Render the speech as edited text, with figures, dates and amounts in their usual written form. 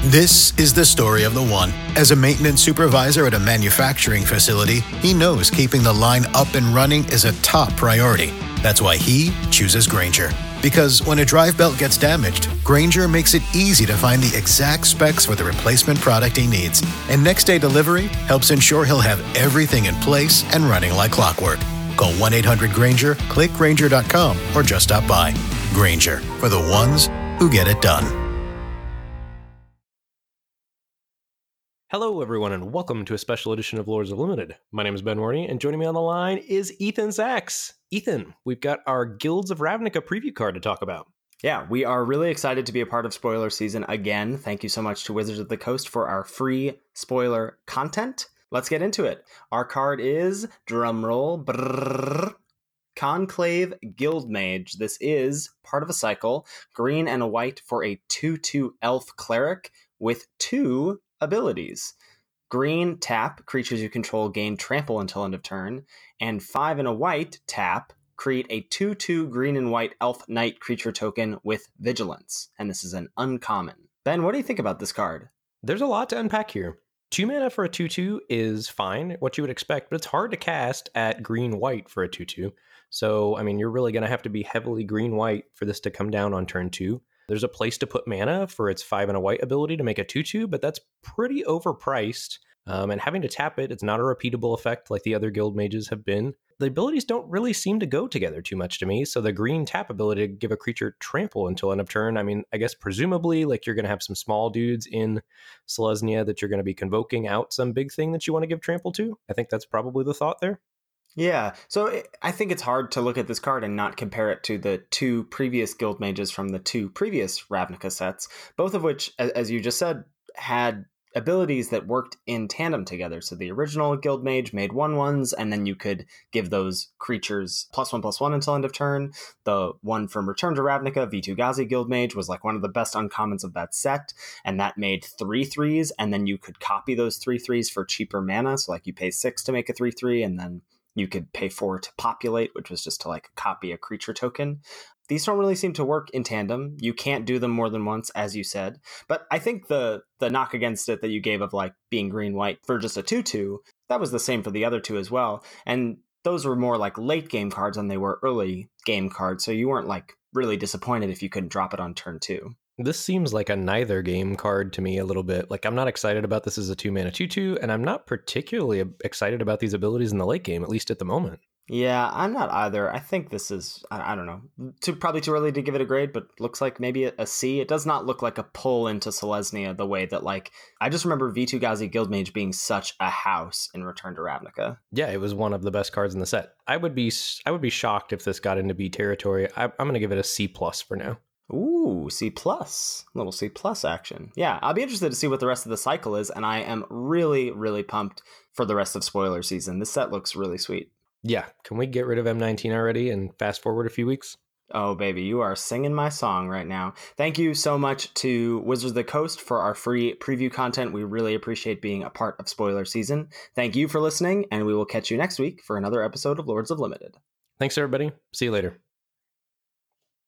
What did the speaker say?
This is the story of the one. As a maintenance supervisor at a manufacturing facility, he knows keeping the line up and running is a top priority. That's why he chooses Grainger. Because when a drive belt gets damaged, Grainger makes it easy to find the exact specs for the replacement product he needs. And next day delivery helps ensure he'll have everything in place and running like clockwork. Call 1-800-GRAINGER, click Grainger.com, or just stop by. Grainger, for the ones who get it done. Hello, everyone, and welcome to a special edition of Lords of Limited. My name is Ben Warney, and joining me on the line is Ethan Sachs. Ethan, we've got our Guilds of Ravnica preview card to talk about. Yeah, we are really excited to be a part of spoiler season again. Thank you so much to Wizards of the Coast for our free spoiler content. Let's get into it. Our card is, drumroll, Conclave Guildmage. This is part of a cycle, green and a white for a 2/2 elf cleric with 2 abilities. Green, tap, creatures you control gain trample until end of turn, and 5 and a white, tap, create a 2/2 green and white elf knight creature token with vigilance. And this is an uncommon. Ben, what do you think about this card? There's a lot to unpack here. 2 mana for a 2/2 is fine, what you would expect, but it's hard to cast at green-white for a 2/2. So, I mean, you're really going to have to be heavily green-white for this to come down on turn 2. There's a place to put mana for its 5 and a white ability to make a 2/2, but that's pretty overpriced. And having to tap it, it's not a repeatable effect like the other guild mages have been. The abilities don't really seem to go together too much to me. So the green tap ability to give a creature trample until end of turn, I mean, I guess presumably like you're going to have some small dudes in Selesnya that you're going to be convoking out some big thing that you want to give trample to. I think that's probably the thought there. Yeah, so I think it's hard to look at this card and not compare it to the 2 previous guild mages from the 2 previous Ravnica sets, both of which, as you just said, had abilities that worked in tandem together. So the original guild mage made 1/1s, and then you could give those creatures +1/+1 until end of turn. The one from Return to Ravnica, Vitu-Ghazi guild mage, was like one of the best uncommons of that set, and that made 3/3s, and then you could copy those 3/3s for cheaper mana. So like you pay 6 to make a 3/3, and then you could pay 4 to populate, which was just to like copy a creature token. These don't really seem to work in tandem. You can't do them more than once, as you said. But I think the knock against it that you gave of like being green-white for just a 2/2, that was the same for the other 2 as well. And those were more like late game cards than they were early game cards. So you weren't like really disappointed if you couldn't drop it on turn 2. This seems like a neither game card to me a little bit. Like I'm not excited about this as a 2 mana 2/2, and I'm not particularly excited about these abilities in the late game, at least at the moment. Yeah, I'm not either. I think this is, I don't know, probably too early to give it a grade, but looks like maybe a C. It does not look like a pull into Selesnya the way that, like, I just remember Vitu-Ghazi Guildmage being such a house in Return to Ravnica. Yeah, it was one of the best cards in the set. I would be shocked if this got into B territory. I'm going to give it a C+ for now. Ooh, C+. Little C+ action. Yeah, I'll be interested to see what the rest of the cycle is, and I am really, really pumped for the rest of spoiler season. This set looks really sweet. Yeah, can we get rid of M19 already and fast forward a few weeks? Oh, baby, you are singing my song right now. Thank you so much to Wizards of the Coast for our free preview content. We really appreciate being a part of spoiler season. Thank you for listening, and we will catch you next week for another episode of Lords of Limited. Thanks, everybody. See you later.